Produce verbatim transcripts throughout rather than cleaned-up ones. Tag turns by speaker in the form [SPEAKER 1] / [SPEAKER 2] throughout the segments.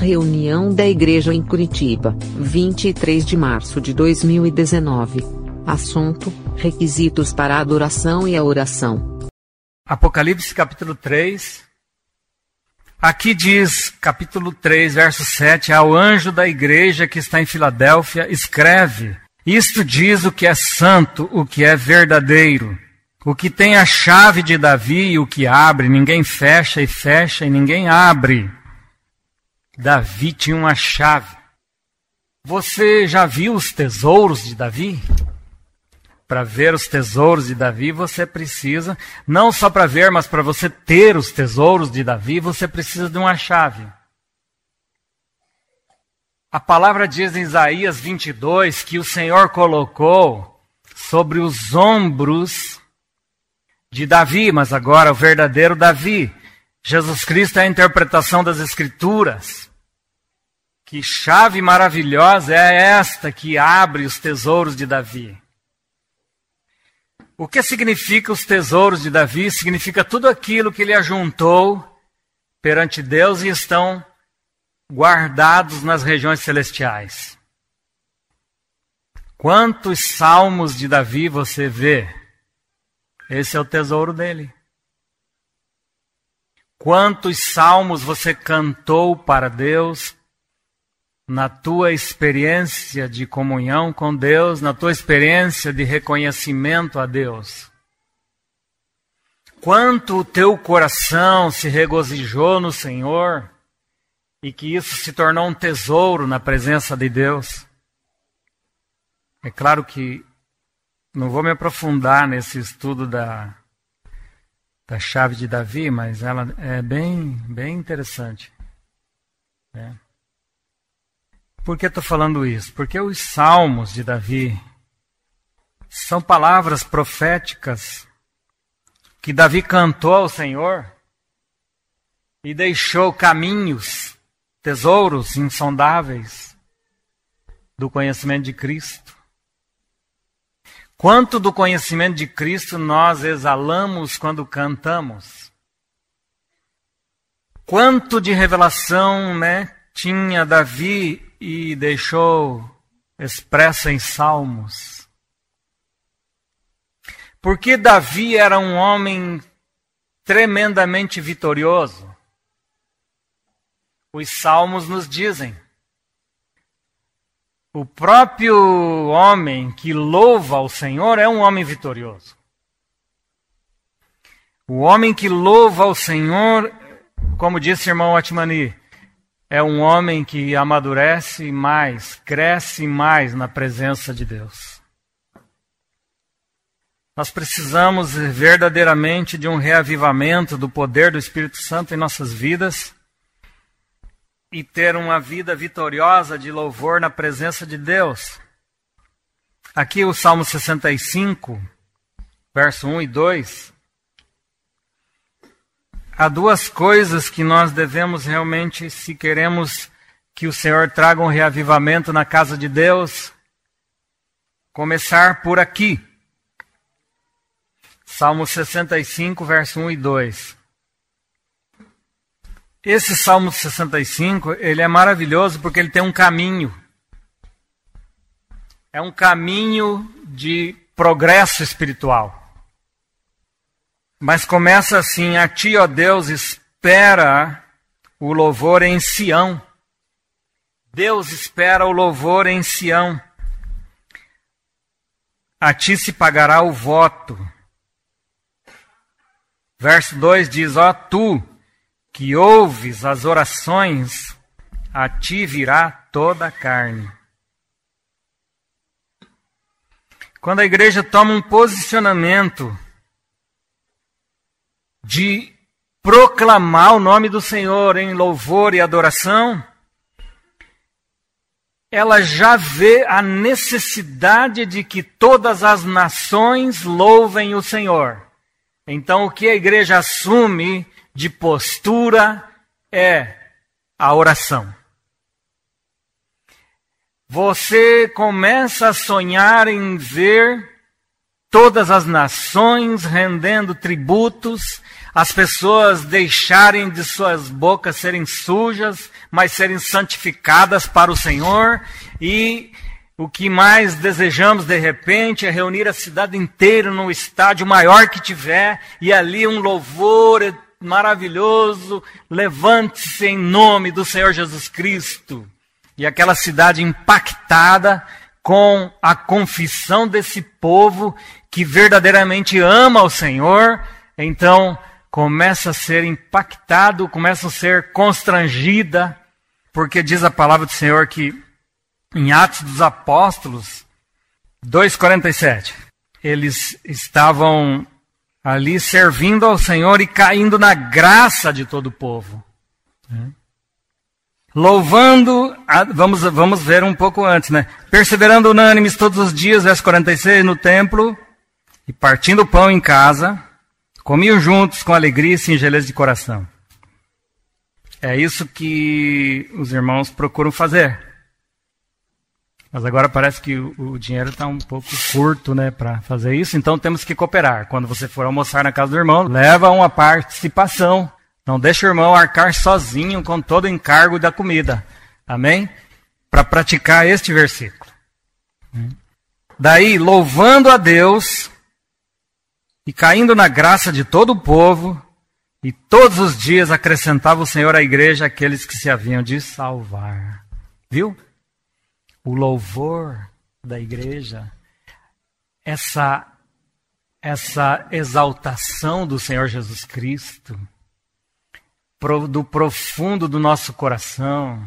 [SPEAKER 1] Reunião da Igreja em Curitiba, vinte e três de março de dois mil e dezenove. Assunto: requisitos para a adoração e a oração.
[SPEAKER 2] Apocalipse capítulo três. Aqui diz, capítulo três, verso sete, ao anjo da igreja que está em Filadélfia, escreve: isto diz o que é santo, o que é verdadeiro, o que tem a chave de Davi e o que abre, ninguém fecha e fecha e ninguém abre. Davi tinha uma chave. Você já viu os tesouros de Davi? Para ver os tesouros de Davi, você precisa, não só para ver, mas para você ter os tesouros de Davi, você precisa de uma chave. A palavra diz em Isaías vinte e dois que o Senhor colocou sobre os ombros de Davi, mas agora o verdadeiro Davi. Jesus Cristo é a interpretação das Escrituras. Que chave maravilhosa é esta que abre os tesouros de Davi. O que significa os tesouros de Davi? Significa tudo aquilo que ele ajuntou perante Deus e estão guardados nas regiões celestiais. Quantos salmos de Davi você vê? Esse é o tesouro dele. Quantos salmos você cantou para Deus na tua experiência de comunhão com Deus, na tua experiência de reconhecimento a Deus? Quanto o teu coração se regozijou no Senhor e que isso se tornou um tesouro na presença de Deus? É claro que não vou me aprofundar nesse estudo da, da chave de Davi, mas ela é bem, bem interessante. É. Por que estou falando isso? Porque os salmos de Davi são palavras proféticas que Davi cantou ao Senhor e deixou caminhos, tesouros insondáveis do conhecimento de Cristo. Quanto do conhecimento de Cristo nós exalamos quando cantamos? Quanto de revelação, né, tinha Davi e deixou expressa em salmos? Porque Davi era um homem tremendamente vitorioso. Os salmos nos dizem. O próprio homem que louva ao Senhor é um homem vitorioso. O homem que louva ao Senhor, como disse o irmão Atmani, é um homem que amadurece mais, cresce mais na presença de Deus. Nós precisamos verdadeiramente de um reavivamento do poder do Espírito Santo em nossas vidas e ter uma vida vitoriosa de louvor na presença de Deus. Aqui o Salmo sessenta e cinco, verso um e dois. Há duas coisas que nós devemos realmente, se queremos que o Senhor traga um reavivamento na casa de Deus, começar por aqui. Salmo sessenta e cinco, verso um e dois. Esse Salmo sessenta e cinco, ele é maravilhoso porque ele tem um caminho. É um caminho de progresso espiritual. Mas começa assim: a ti, ó Deus, espera o louvor em Sião. Deus espera o louvor em Sião. A ti se pagará o voto. Verso dois diz: ó tu, que ouves as orações, a ti virá toda a carne. Quando a igreja toma um posicionamento de proclamar o nome do Senhor em louvor e adoração, ela já vê a necessidade de que todas as nações louvem o Senhor. Então, o que a igreja assume de postura é a oração. Você começa a sonhar em ver todas as nações rendendo tributos, as pessoas deixarem de suas bocas serem sujas, mas serem santificadas para o Senhor. E o que mais desejamos de repente é reunir a cidade inteira no estádio maior que tiver, e ali um louvor maravilhoso, levante-se em nome do Senhor Jesus Cristo. E aquela cidade impactada com a confissão desse povo que verdadeiramente ama o Senhor, então começa a ser impactado, começa a ser constrangida, porque diz a palavra do Senhor que em Atos dos Apóstolos dois, quarenta e sete, eles estavam ali servindo ao Senhor e caindo na graça de todo o povo. Louvando, a, vamos, vamos ver um pouco antes, né? Perseverando unânimes todos os dias, verso quarenta e seis, no templo, e partindo o pão em casa, comiam juntos com alegria e singeleza de coração. É isso que os irmãos procuram fazer. Mas agora parece que o, o dinheiro está um pouco curto, né, para fazer isso, então temos que cooperar. Quando você for almoçar na casa do irmão, leva uma participação. Não deixa o irmão arcar sozinho com todo o encargo da comida. Amém? Para praticar este versículo. Daí, louvando a Deus e caindo na graça de todo o povo, e todos os dias acrescentava o Senhor à igreja aqueles que se haviam de salvar. Viu? O louvor da igreja, essa, essa exaltação do Senhor Jesus Cristo, do profundo do nosso coração.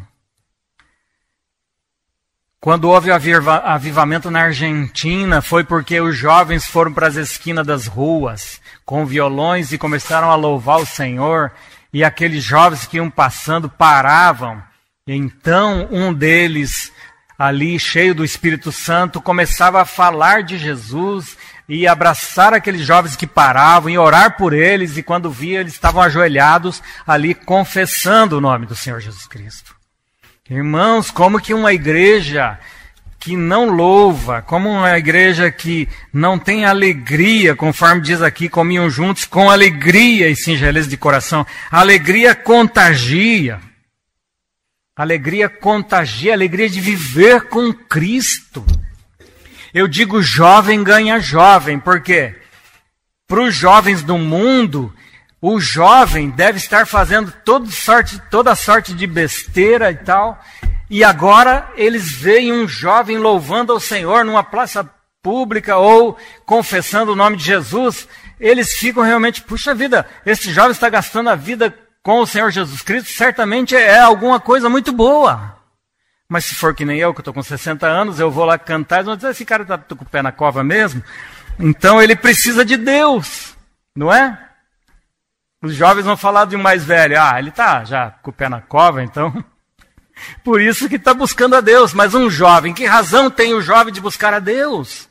[SPEAKER 2] Quando houve avivamento na Argentina, foi porque os jovens foram para as esquinas das ruas com violões e começaram a louvar o Senhor, e aqueles jovens que iam passando paravam, e então um deles, ali cheio do Espírito Santo, começava a falar de Jesus e abraçar aqueles jovens que paravam e orar por eles, e quando via, eles estavam ajoelhados ali confessando o nome do Senhor Jesus Cristo. Irmãos, como que uma igreja que não louva, como uma igreja que não tem alegria, conforme diz aqui, comiam juntos com alegria e singeleza de coração. A alegria contagia. Alegria contagia, alegria de viver com Cristo. Eu digo jovem ganha jovem, por quê? Para os jovens do mundo, o jovem deve estar fazendo toda sorte, toda sorte de besteira e tal, e agora eles veem um jovem louvando ao Senhor numa praça pública ou confessando o nome de Jesus, eles ficam realmente, puxa vida, esse jovem está gastando a vida com o Senhor Jesus Cristo, certamente é alguma coisa muito boa. Mas se for que nem eu, que estou com sessenta anos, eu vou lá cantar, eles vão dizer, esse cara está com o pé na cova mesmo? Então ele precisa de Deus, não é? Os jovens vão falar de um mais velho, ah, ele está já com o pé na cova, então... Por isso que está buscando a Deus. Mas um jovem, que razão tem o jovem de buscar a Deus?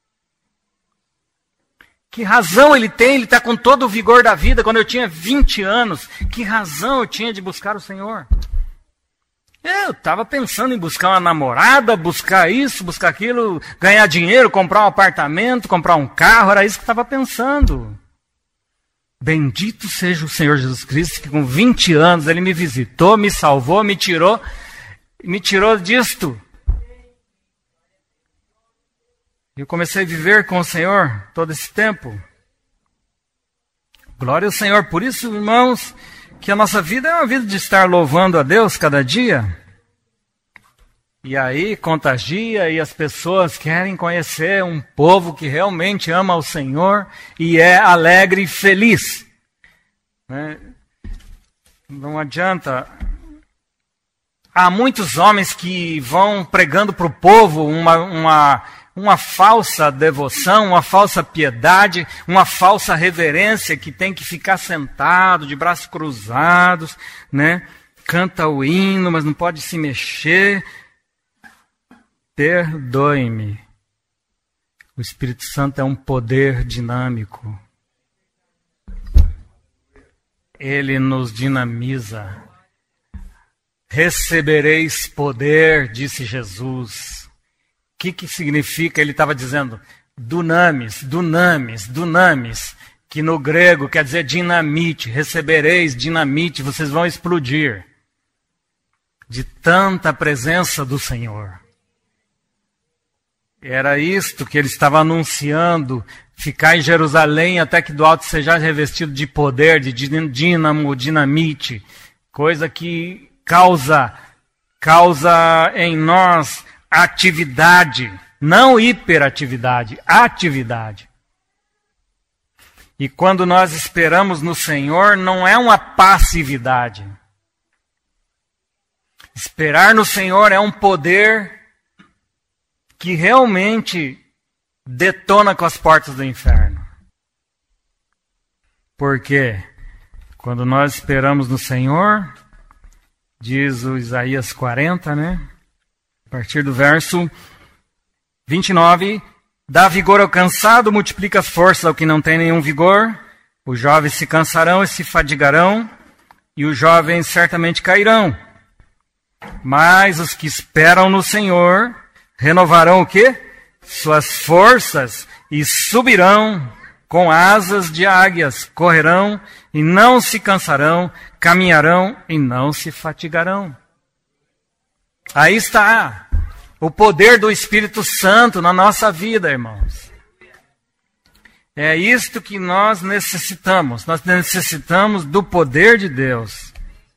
[SPEAKER 2] Que razão ele tem? Ele está com todo o vigor da vida. Quando eu tinha vinte anos, que razão eu tinha de buscar o Senhor? Eu estava pensando em buscar uma namorada, buscar isso, buscar aquilo, ganhar dinheiro, comprar um apartamento, comprar um carro, era isso que eu estava pensando. Bendito seja o Senhor Jesus Cristo, que com vinte anos Ele me visitou, me salvou, me tirou, me tirou disto. Eu comecei a viver com o Senhor todo esse tempo. Glória ao Senhor. Por isso, irmãos, que a nossa vida é uma vida de estar louvando a Deus cada dia. E aí contagia, e as pessoas querem conhecer um povo que realmente ama o Senhor e é alegre e feliz. Né? Não adianta. Há muitos homens que vão pregando para o povo uma, uma, uma falsa devoção, uma falsa piedade, uma falsa reverência, que tem que ficar sentado, de braços cruzados, né? Canta o hino, mas não pode se mexer. Perdoe-me. O Espírito Santo é um poder dinâmico. Ele nos dinamiza. Recebereis poder, disse Jesus. O que, que significa? Ele estava dizendo, dunamis, dunamis, dunamis, que no grego quer dizer dinamite. Recebereis dinamite, vocês vão explodir de tanta presença do Senhor. Era isto que ele estava anunciando: ficar em Jerusalém até que do alto sejais revestido de poder, de dínamo, dinamite, coisa que causa, causa em nós atividade, não hiperatividade, atividade. E quando nós esperamos no Senhor, não é uma passividade. Esperar no Senhor é um poder que realmente detona com as portas do inferno. Porque quando nós esperamos no Senhor, diz o Isaías quarenta, né? A partir do verso vinte e nove, dá vigor ao cansado, multiplica as forças ao que não tem nenhum vigor. Os jovens se cansarão e se fadigarão, e os jovens certamente cairão. Mas os que esperam no Senhor renovarão o quê? Suas forças, e subirão com asas de águias, correrão e não se cansarão, caminharão e não se fatigarão. Aí está o poder do Espírito Santo na nossa vida, irmãos. É isto que nós necessitamos. Nós necessitamos do poder de Deus.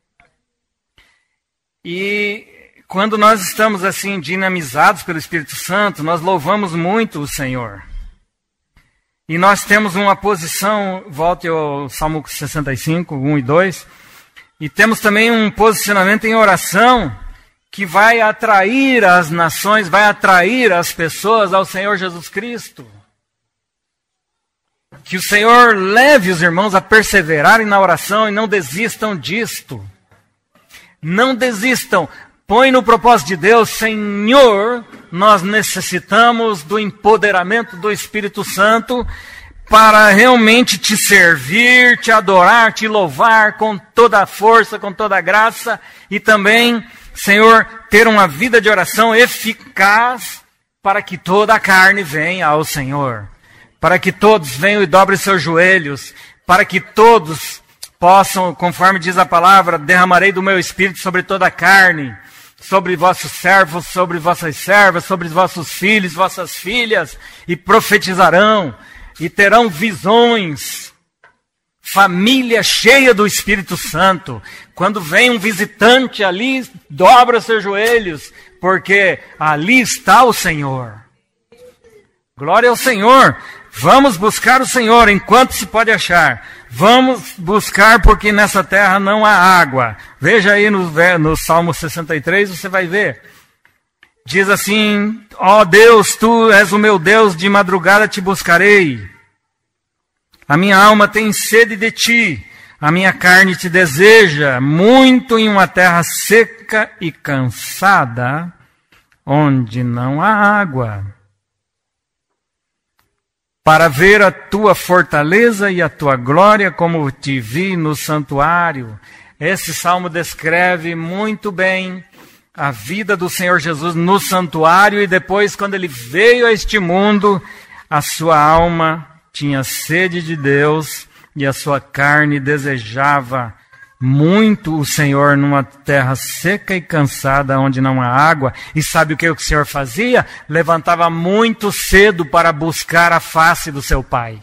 [SPEAKER 2] E quando nós estamos assim dinamizados pelo Espírito Santo, nós louvamos muito o Senhor. E nós temos uma posição, volte ao Salmo sessenta e cinco, um e dois, e temos também um posicionamento em oração que vai atrair as nações, vai atrair as pessoas ao Senhor Jesus Cristo. Que o Senhor leve os irmãos a perseverarem na oração e não desistam disto. Não desistam. Põe no propósito de Deus: Senhor, nós necessitamos do empoderamento do Espírito Santo para realmente te servir, te adorar, te louvar com toda a força, com toda a graça, e também, Senhor, ter uma vida de oração eficaz para que toda a carne venha ao Senhor, para que todos venham e dobrem seus joelhos, para que todos possam, conforme diz a palavra, derramarei do meu Espírito sobre toda a carne, sobre vossos servos, sobre vossas servas, sobre vossos filhos, vossas filhas, e profetizarão, e terão visões. Família cheia do Espírito Santo. Quando vem um visitante ali, dobra seus joelhos, porque ali está o Senhor. Glória ao Senhor. Vamos buscar o Senhor enquanto se pode achar. Vamos buscar, porque nessa terra não há água. Veja aí no, no Salmo sessenta e três, você vai ver. Diz assim: ó Deus, tu és o meu Deus, de madrugada te buscarei. A minha alma tem sede de ti, a minha carne te deseja, muito em uma terra seca e cansada, onde não há água. Para ver a tua fortaleza e a tua glória, como te vi no santuário. Esse salmo descreve muito bem a vida do Senhor Jesus no santuário, e depois, quando ele veio a este mundo, a sua alma tinha sede de Deus e a sua carne desejava muito o Senhor numa terra seca e cansada, onde não há água. E sabe o que o Senhor fazia? Levantava muito cedo para buscar a face do seu Pai.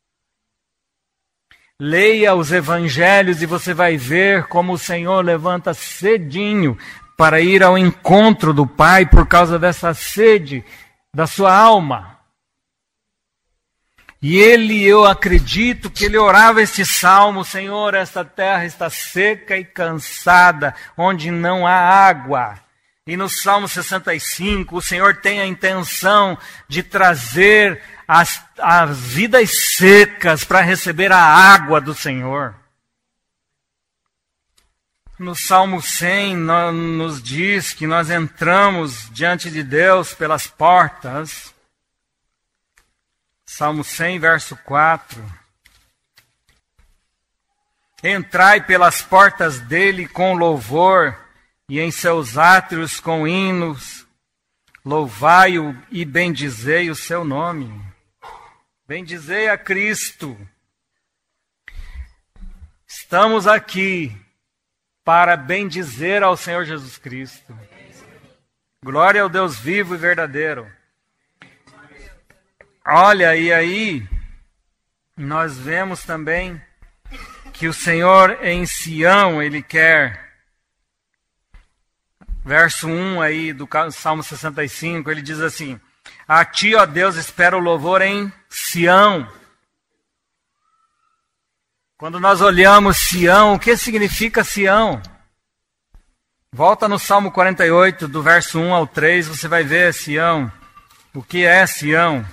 [SPEAKER 2] Leia os evangelhos e você vai ver como o Senhor levanta cedinho para ir ao encontro do Pai por causa dessa sede da sua alma. E ele, eu acredito que ele orava este salmo: Senhor, esta terra está seca e cansada, onde não há água. E no Salmo sessenta e cinco, o Senhor tem a intenção de trazer as, as vidas secas para receber a água do Senhor. No Salmo cem, nos diz que nós entramos diante de Deus pelas portas. Salmo cem, verso quatro. Entrai pelas portas dele com louvor, e em seus átrios com hinos. Louvai-o e bendizei o seu nome. Bendizei a Cristo. Estamos aqui para bendizer ao Senhor Jesus Cristo. Glória ao Deus vivo e verdadeiro. Olha, e aí nós vemos também que o Senhor em Sião, Ele quer, verso um aí do Salmo sessenta e cinco, ele diz assim: a ti, ó Deus, espero o louvor em Sião. Quando nós olhamos Sião, o que significa Sião? Volta no Salmo quarenta e oito, do verso um ao três, você vai ver Sião. O que é Sião?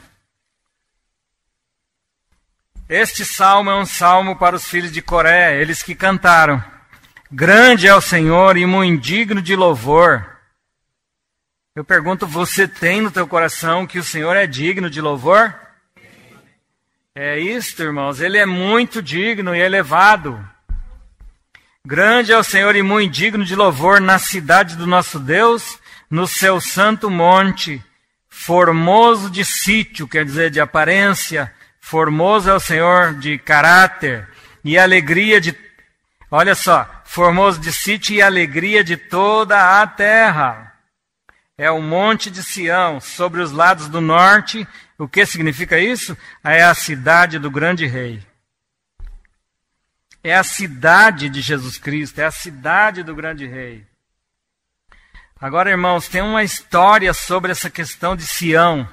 [SPEAKER 2] Este salmo é um salmo para os filhos de Coré, eles que cantaram: grande é o Senhor e muito digno de louvor. Eu pergunto, você tem no teu coração que o Senhor é digno de louvor? É isto, irmãos, Ele é muito digno e elevado. Grande é o Senhor e muito digno de louvor na cidade do nosso Deus, no seu santo monte, formoso de sítio, quer dizer, de aparência. Formoso é o Senhor de caráter e alegria de... Olha só, formoso de sítio e alegria de toda a terra. É o monte de Sião, sobre os lados do norte. O que significa isso? É a cidade do grande rei. É a cidade de Jesus Cristo, é a cidade do grande rei. Agora, irmãos, tem uma história sobre essa questão de Sião.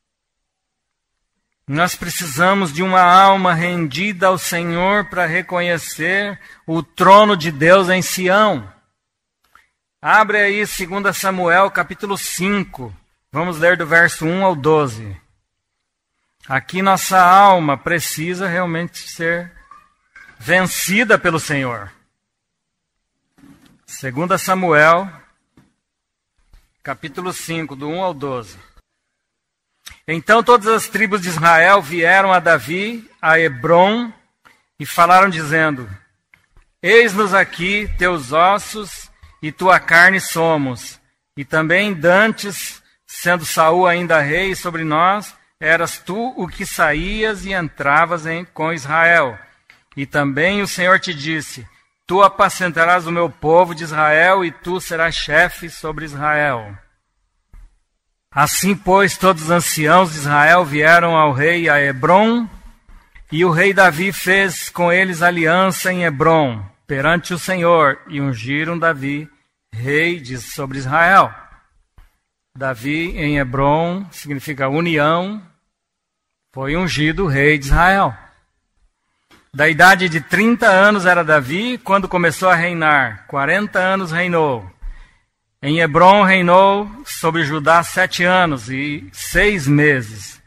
[SPEAKER 2] Nós precisamos de uma alma rendida ao Senhor para reconhecer o trono de Deus em Sião. Abre aí dois Samuel, capítulo cinco. Vamos ler do verso um ao doze. Aqui nossa alma precisa realmente ser vencida pelo Senhor. dois Samuel, capítulo cinco, do um ao doze. Então todas as tribos de Israel vieram a Davi, a Hebrom, e falaram dizendo: eis-nos aqui teus ossos e tua carne somos. E também dantes, sendo Saul ainda rei sobre nós, eras tu o que saías e entravas em, com Israel. E também o Senhor te disse: tu apacentarás o meu povo de Israel e tu serás chefe sobre Israel. Assim, pois, todos os anciãos de Israel vieram ao rei a Hebrom, e o rei Davi fez com eles aliança em Hebrom, perante o Senhor, e ungiram Davi rei de, sobre Israel. Davi em Hebrom significa união, foi ungido rei de Israel. Da idade de trinta anos era Davi, quando começou a reinar, quarenta anos reinou. Em Hebrom reinou sobre Judá sete anos e seis meses.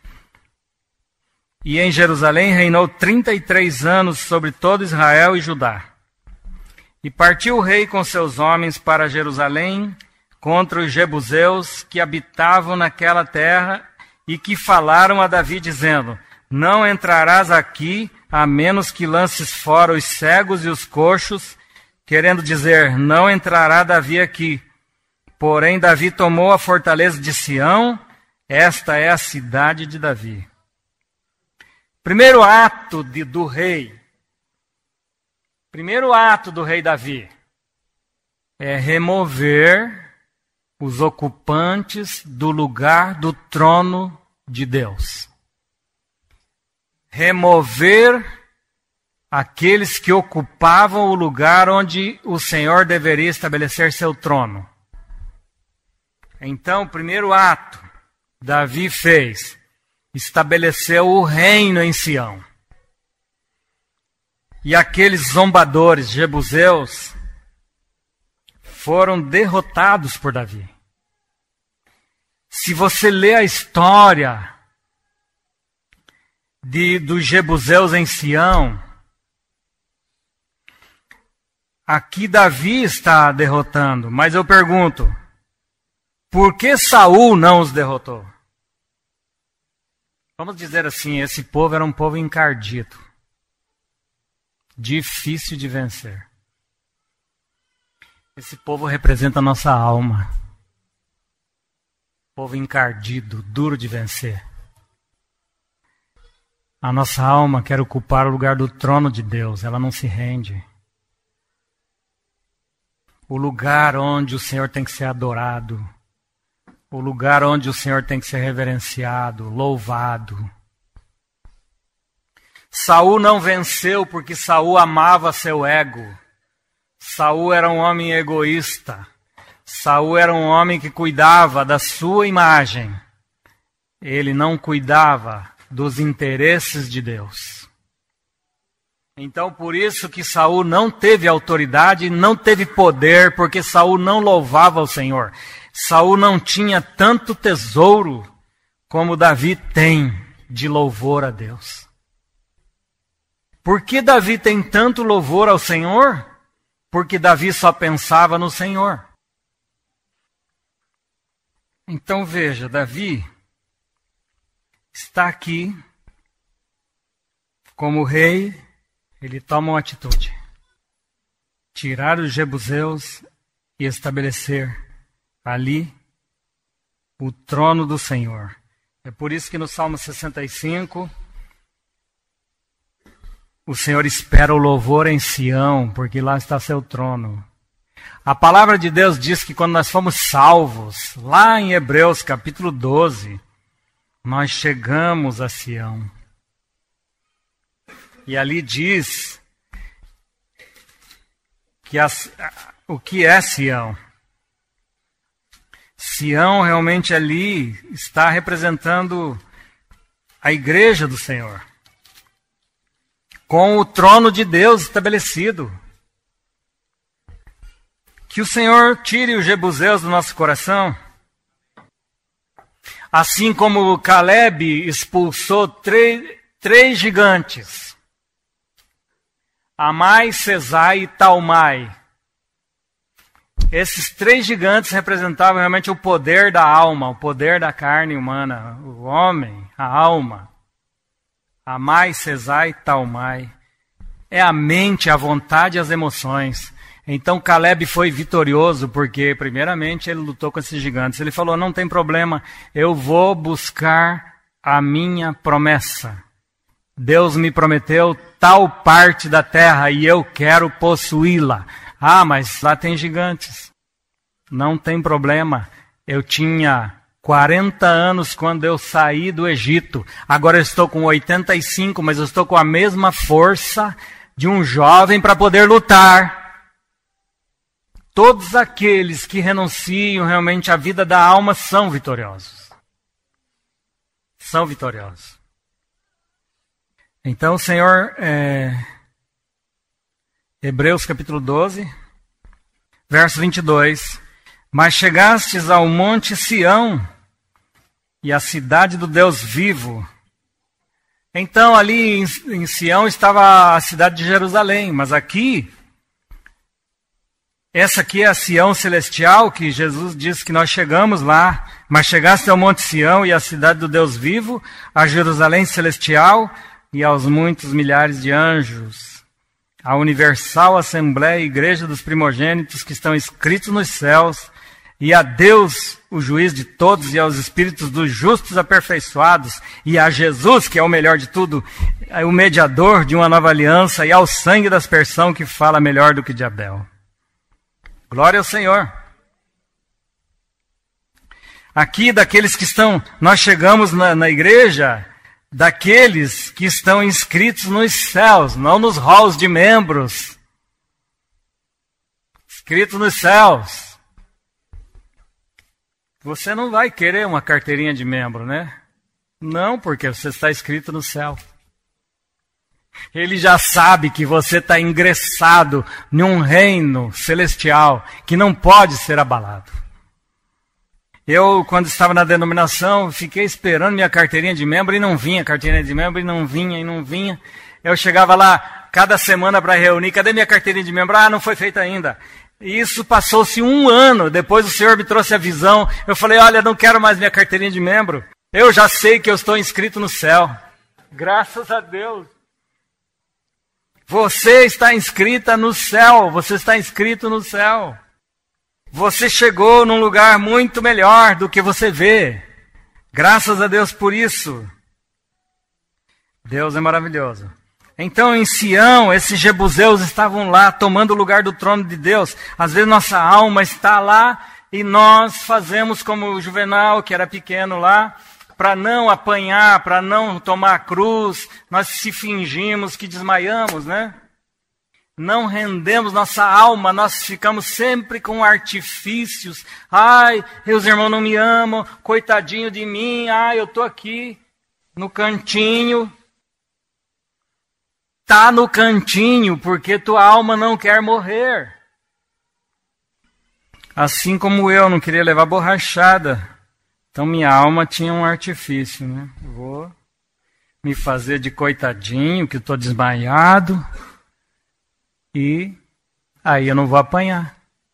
[SPEAKER 2] E em Jerusalém reinou trinta e três anos sobre todo Israel e Judá. E partiu o rei com seus homens para Jerusalém contra os jebuseus que habitavam naquela terra e que falaram a Davi dizendo: não entrarás aqui a menos que lances fora os cegos e os coxos, querendo dizer, não entrará Davi aqui. Porém, Davi tomou a fortaleza de Sião, esta é a cidade de Davi. Primeiro ato de, do rei, primeiro ato do rei Davi é remover os ocupantes do lugar do trono de Deus. Remover aqueles que ocupavam o lugar onde o Senhor deveria estabelecer seu trono. Então, o primeiro ato, Davi fez, estabeleceu o reino em Sião. E aqueles zombadores jebuseus foram derrotados por Davi. Se você lê a história de, dos jebuseus em Sião, aqui Davi está derrotando, mas eu pergunto, por que Saul não os derrotou? Vamos dizer assim, esse povo era um povo encardido, difícil de vencer. Esse povo representa a nossa alma. Povo encardido, duro de vencer. A nossa alma quer ocupar o lugar do trono de Deus, ela não se rende. O lugar onde o Senhor tem que ser adorado, o lugar onde o Senhor tem que ser reverenciado, louvado. Saul não venceu porque Saul amava seu ego. Saul era um homem egoísta. Saul era um homem que cuidava da sua imagem. Ele não cuidava dos interesses de Deus. Então, por isso que Saul não teve autoridade, não teve poder, porque Saul não louvava o Senhor. Saul não tinha tanto tesouro como Davi tem de louvor a Deus. Por que Davi tem tanto louvor ao Senhor? Porque Davi só pensava no Senhor. Então veja, Davi está aqui como rei. Ele toma uma atitude. Tirar os jebuseus e estabelecer ali o trono do Senhor. É por isso que no Salmo sessenta e cinco, o Senhor espera o louvor em Sião, porque lá está seu trono. A palavra de Deus diz que quando nós fomos salvos, lá em Hebreus capítulo doze, nós chegamos a Sião. E ali diz que as, o que é Sião. Sião realmente ali está representando a igreja do Senhor, com o trono de Deus estabelecido. Que o Senhor tire os jebuseus do nosso coração. Assim como Caleb expulsou três, três gigantes. Amai, Sesai e Talmai. Esses três gigantes representavam realmente o poder da alma, o poder da carne humana, o homem, a alma. Amai, Sesai e Talmai. É a mente, a vontade e as emoções. Então Caleb foi vitorioso porque, primeiramente, ele lutou com esses gigantes. Ele falou, não tem problema, eu vou buscar a minha promessa. Deus me prometeu tal parte da terra e eu quero possuí-la. Ah, mas lá tem gigantes. Não tem problema. Eu tinha quarenta anos quando eu saí do Egito. Agora eu estou com oitenta e cinco, mas eu estou com a mesma força de um jovem para poder lutar. Todos aqueles que renunciam realmente à vida da alma são vitoriosos. São vitoriosos. Então, o Senhor, é, Hebreus capítulo doze, verso vinte e dois. Mas chegastes ao monte Sião e à cidade do Deus vivo. Então, ali em, em Sião estava a cidade de Jerusalém, mas aqui, essa aqui é a Sião celestial, que Jesus disse que nós chegamos lá. Mas chegaste ao monte Sião e à cidade do Deus vivo, a Jerusalém celestial, e aos muitos milhares de anjos, a universal assembleia e igreja dos primogênitos que estão escritos nos céus, e a Deus, o juiz de todos, e aos espíritos dos justos aperfeiçoados, e a Jesus, que é o melhor de tudo, o mediador de uma nova aliança, e ao sangue da aspersão que fala melhor do que de Abel. Glória ao Senhor. Aqui, daqueles que estão, nós chegamos na, na igreja, daqueles que estão inscritos nos céus, não nos halls de membros. Inscritos nos céus. Você não vai querer uma carteirinha de membro, né? Não, porque você está inscrito no céu. Ele já sabe que você está ingressado em um reino celestial que não pode ser abalado. Eu, quando estava na denominação, fiquei esperando minha carteirinha de membro e não vinha, carteirinha de membro e não vinha, e não vinha. Eu chegava lá cada semana para reunir, cadê minha carteirinha de membro? Ah, não foi feita ainda. E isso passou-se um ano, depois o Senhor me trouxe a visão. Eu falei, olha, não quero mais minha carteirinha de membro. Eu já sei que eu estou inscrito no céu. Graças a Deus. Você está inscrita no céu, você está inscrito no céu. Você chegou num lugar muito melhor do que você vê. Graças a Deus por isso. Deus é maravilhoso. Então, em Sião, esses jebuseus estavam lá, tomando o lugar do trono de Deus. Às vezes nossa alma está lá e nós fazemos como o Juvenal, que era pequeno lá, para não apanhar, para não tomar a cruz, nós se fingimos que desmaiamos, né? Não rendemos nossa alma, nós ficamos sempre com artifícios. Ai, os irmãos não me amam, coitadinho de mim, ai, eu estou aqui no cantinho. Está no cantinho porque tua alma não quer morrer. Assim como eu não queria levar borrachada, então minha alma tinha um artifício, né? Vou me fazer de coitadinho, que estou desmaiado, e aí eu não vou apanhar.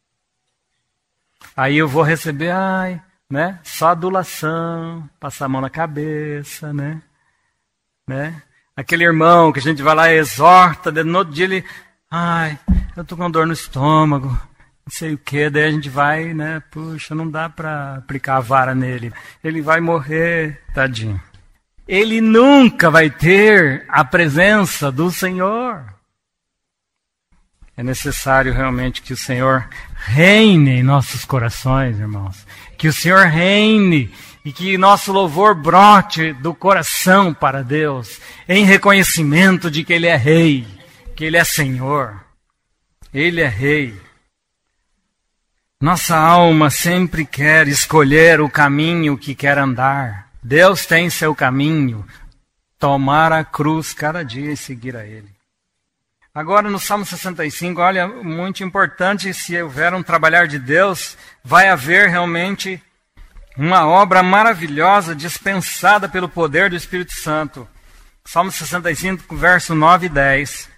[SPEAKER 2] Aí eu vou receber, ai, né? Só adulação, passar a mão na cabeça, né? Né? Aquele irmão que a gente vai lá e exorta, no outro dia ele, ai, eu estou com dor no estômago, não sei o que, daí a gente vai, né, puxa, não dá para aplicar a vara nele, ele vai morrer, tadinho. Ele nunca vai ter a presença do Senhor. É necessário realmente que o Senhor reine em nossos corações, irmãos, que o Senhor reine e que nosso louvor brote do coração para Deus, em reconhecimento de que Ele é Rei, que Ele é Senhor. Ele é Rei. Nossa alma sempre quer escolher o caminho que quer andar. Deus tem seu caminho, tomar a cruz cada dia e seguir a Ele. Agora no Salmo sessenta e cinco, olha, muito importante, se houver um trabalhar de Deus, vai haver realmente uma obra maravilhosa dispensada pelo poder do Espírito Santo. Salmo sessenta e cinco, verso nove e dez.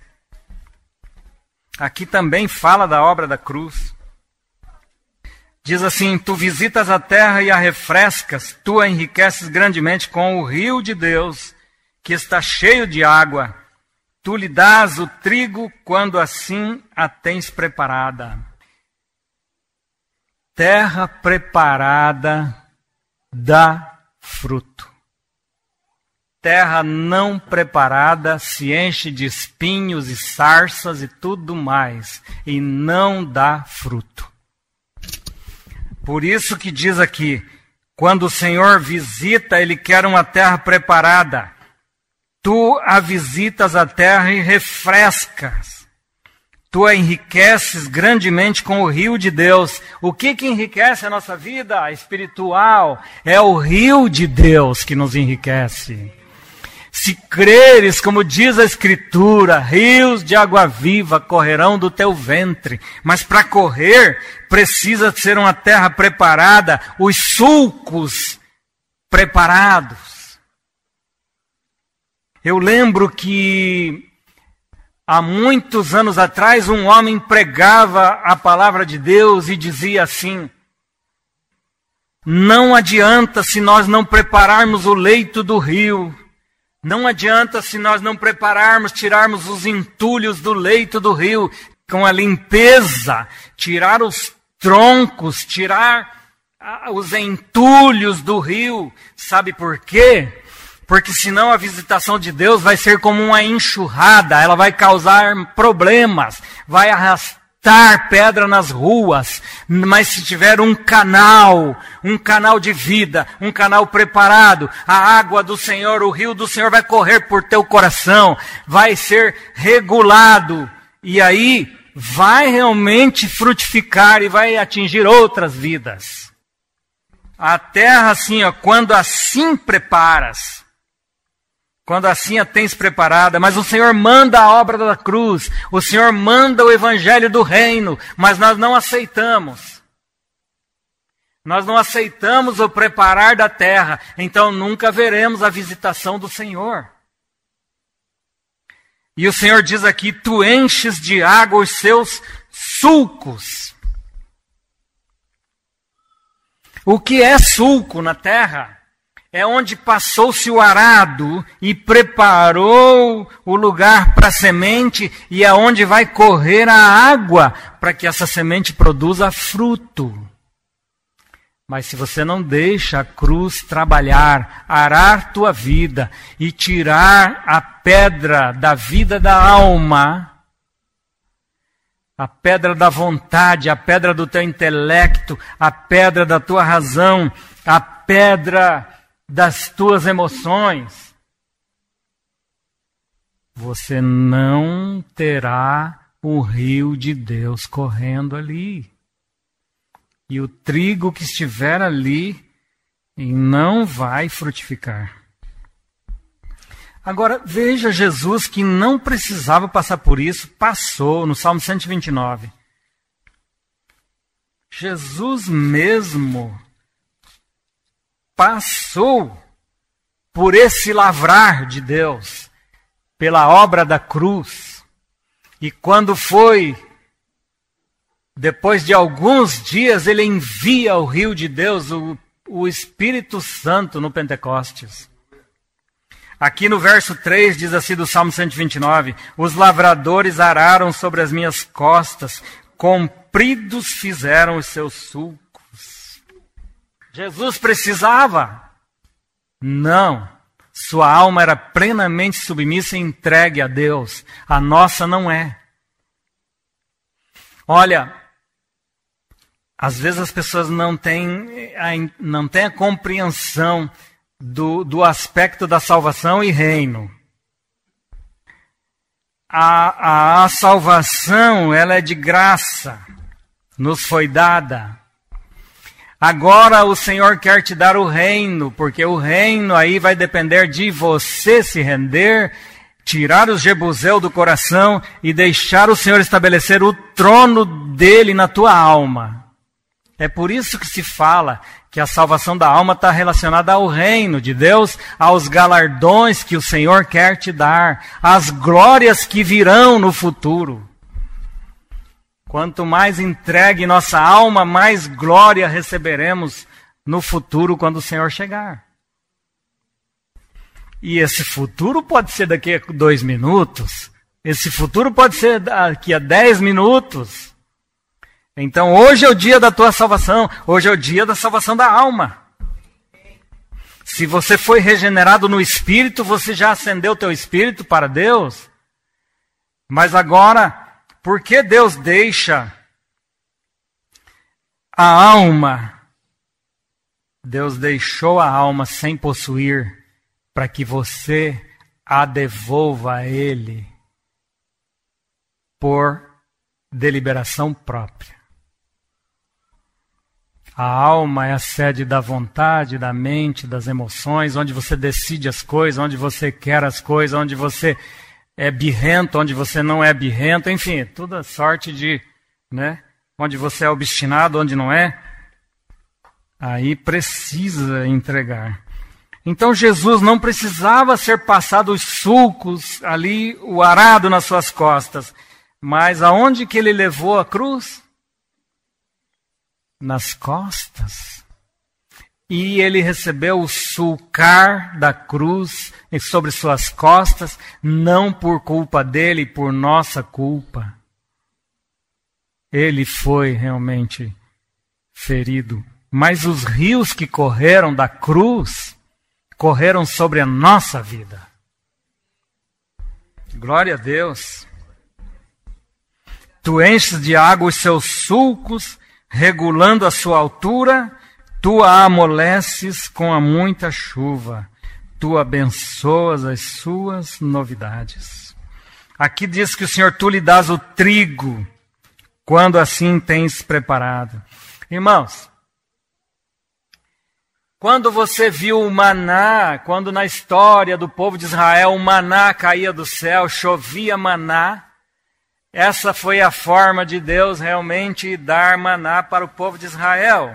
[SPEAKER 2] Aqui também fala da obra da cruz. Diz assim, tu visitas a terra e a refrescas, tu a enriqueces grandemente com o rio de Deus, que está cheio de água. Tu lhe dás o trigo quando assim a tens preparada. Terra preparada dá fruto. Terra não preparada se enche de espinhos e sarças e tudo mais, e não dá fruto. Por isso que diz aqui, quando o Senhor visita, Ele quer uma terra preparada. Tu a visitas a terra e refrescas. Tu a enriqueces grandemente com o rio de Deus. O que que enriquece a nossa vida espiritual? É o rio de Deus que nos enriquece. Se creres, como diz a Escritura, rios de água viva correrão do teu ventre. Mas para correr, precisa ser uma terra preparada, os sulcos preparados. Eu lembro que há muitos anos atrás, um homem pregava a palavra de Deus e dizia assim, não adianta se nós não prepararmos o leito do rio, não adianta se nós não prepararmos, tirarmos os entulhos do leito do rio, com a limpeza, tirar os troncos, tirar os entulhos do rio. Sabe por quê? Porque senão a visitação de Deus vai ser como uma enxurrada, ela vai causar problemas, vai arrastar pedra nas ruas. Mas se tiver um canal, um canal de vida, um canal preparado, a água do Senhor, o rio do Senhor vai correr por teu coração, vai ser regulado, e aí vai realmente frutificar e vai atingir outras vidas. A terra assim, ó, quando assim preparas, quando assim a tens preparada, mas o Senhor manda a obra da cruz, o Senhor manda o evangelho do reino, mas nós não aceitamos. Nós não aceitamos o preparar da terra, então nunca veremos a visitação do Senhor. E o Senhor diz aqui, tu enches de água os seus sulcos. O que é sulco na terra? É onde passou-se o arado e preparou o lugar para a semente e é onde vai correr a água para que essa semente produza fruto. Mas se você não deixa a cruz trabalhar, arar tua vida e tirar a pedra da vida da alma, a pedra da vontade, a pedra do teu intelecto, a pedra da tua razão, a pedra das tuas emoções, você não terá o rio de Deus correndo ali. E o trigo que estiver ali não vai frutificar. Agora, veja Jesus que não precisava passar por isso, passou no Salmo cento e vinte e nove. Jesus mesmo passou por esse lavrar de Deus, pela obra da cruz. E quando foi, depois de alguns dias, ele envia o rio de Deus, o, o Espírito Santo no Pentecostes. Aqui no verso três diz assim do Salmo cento e vinte e nove, os lavradores araram sobre as minhas costas, compridos fizeram os seus sulcos. Jesus precisava? Não. Sua alma era plenamente submissa e entregue a Deus. A nossa não é. Olha, às vezes as pessoas não têm a, não têm a compreensão do, do aspecto da salvação e reino. A, a, a salvação, ela é de graça, nos foi dada. Agora o Senhor quer te dar o reino, porque o reino aí vai depender de você se render, tirar os jebuseus do coração e deixar o Senhor estabelecer o trono dele na tua alma. É por isso que se fala que a salvação da alma está relacionada ao reino de Deus, aos galardões que o Senhor quer te dar, às glórias que virão no futuro. Quanto mais entregue nossa alma, mais glória receberemos no futuro quando o Senhor chegar. E esse futuro pode ser daqui a dois minutos. Esse futuro pode ser daqui a dez minutos. Então hoje é o dia da tua salvação. Hoje é o dia da salvação da alma. Se você foi regenerado no Espírito, você já acendeu o teu Espírito para Deus. Mas agora, por que Deus deixa a alma? Deus deixou a alma sem possuir para que você a devolva a Ele por deliberação própria. A alma é a sede da vontade, da mente, das emoções, onde você decide as coisas, onde você quer as coisas, onde você é birrento, onde você não é birrento, enfim, toda sorte de, né, onde você é obstinado, onde não é, aí precisa entregar. Então Jesus não precisava ser passado os sulcos ali, o arado nas suas costas, mas aonde que ele levou a cruz? Nas costas. E ele recebeu o sulcar da cruz sobre suas costas, não por culpa dele, por nossa culpa. Ele foi realmente ferido. Mas os rios que correram da cruz, correram sobre a nossa vida. Glória a Deus. Tu enches de água os seus sulcos, regulando a sua altura. Tu a amoleces com a muita chuva. Tu abençoas as suas novidades. Aqui diz que o Senhor, tu lhe dás o trigo, quando assim tens preparado. Irmãos, quando você viu o maná, quando na história do povo de Israel o maná caía do céu, chovia maná, essa foi a forma de Deus realmente dar maná para o povo de Israel.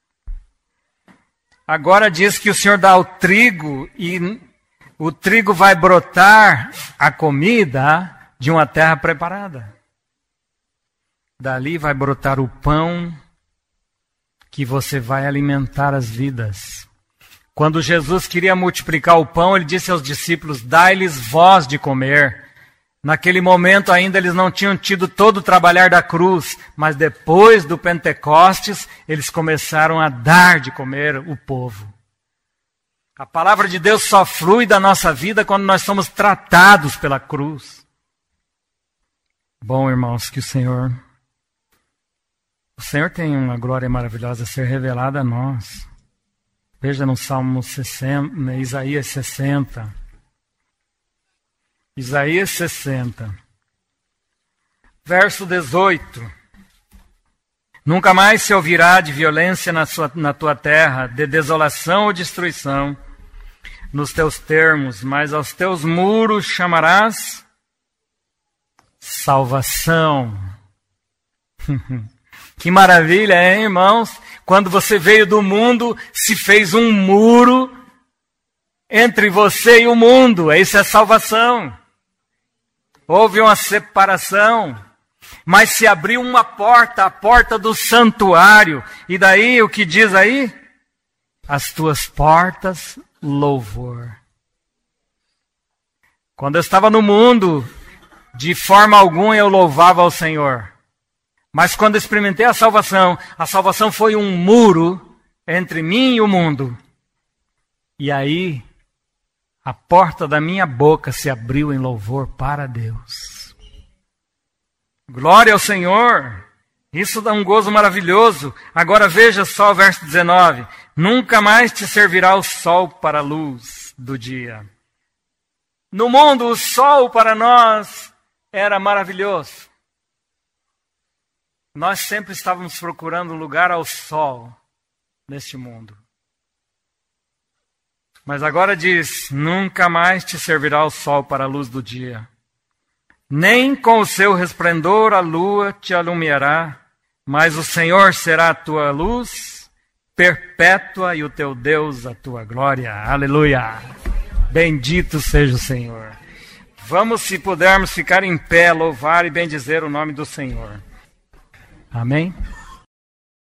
[SPEAKER 2] Agora diz que o Senhor dá o trigo e o trigo vai brotar a comida de uma terra preparada. Dali vai brotar o pão que você vai alimentar as vidas. Quando Jesus queria multiplicar o pão, ele disse aos discípulos, dai-lhes vós de comer. Naquele momento ainda eles não tinham tido todo o trabalhar da cruz, mas depois do Pentecostes, eles começaram a dar de comer o povo. A palavra de Deus só flui da nossa vida quando nós somos tratados pela cruz. Bom, irmãos, que o Senhor... O Senhor tem uma glória maravilhosa a ser revelada a nós. Veja no Salmo sessenta, Isaías sessenta. Isaías sessenta, verso dezoito. Nunca mais se ouvirá de violência na, sua, na tua terra, de desolação ou destruição nos teus termos, mas aos teus muros chamarás salvação. Que maravilha, hein, irmãos? Quando você veio do mundo, se fez um muro entre você e o mundo. Isso é salvação. Houve uma separação, mas se abriu uma porta, a porta do santuário. E daí o que diz aí? As tuas portas, louvor. Quando eu estava no mundo, de forma alguma eu louvava ao Senhor. Mas quando experimentei a salvação, a salvação foi um muro entre mim e o mundo. E aí, a porta da minha boca se abriu em louvor para Deus. Glória ao Senhor! Isso dá um gozo maravilhoso. Agora veja só o verso dezenove. Nunca mais te servirá o sol para a luz do dia. No mundo, o sol para nós era maravilhoso. Nós sempre estávamos procurando um lugar ao sol neste mundo. Mas agora diz, nunca mais te servirá o sol para a luz do dia. Nem com o seu resplendor a lua te alumiará, mas o Senhor será a tua luz perpétua e o teu Deus a tua glória. Aleluia! Bendito seja o Senhor. Vamos, se pudermos, ficar em pé, louvar e bendizer o nome do Senhor. Amém?